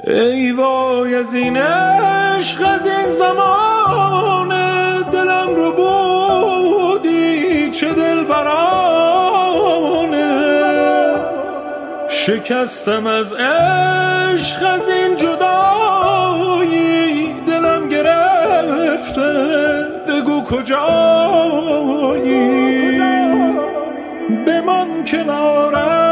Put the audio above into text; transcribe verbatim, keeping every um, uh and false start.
ای وای از این عشق، از این زمانه، دلم رو بودی چه دلبرانه. شکستم از عشق، از این جدایی، دلم گرفته بگو کجایی. بمان کنارم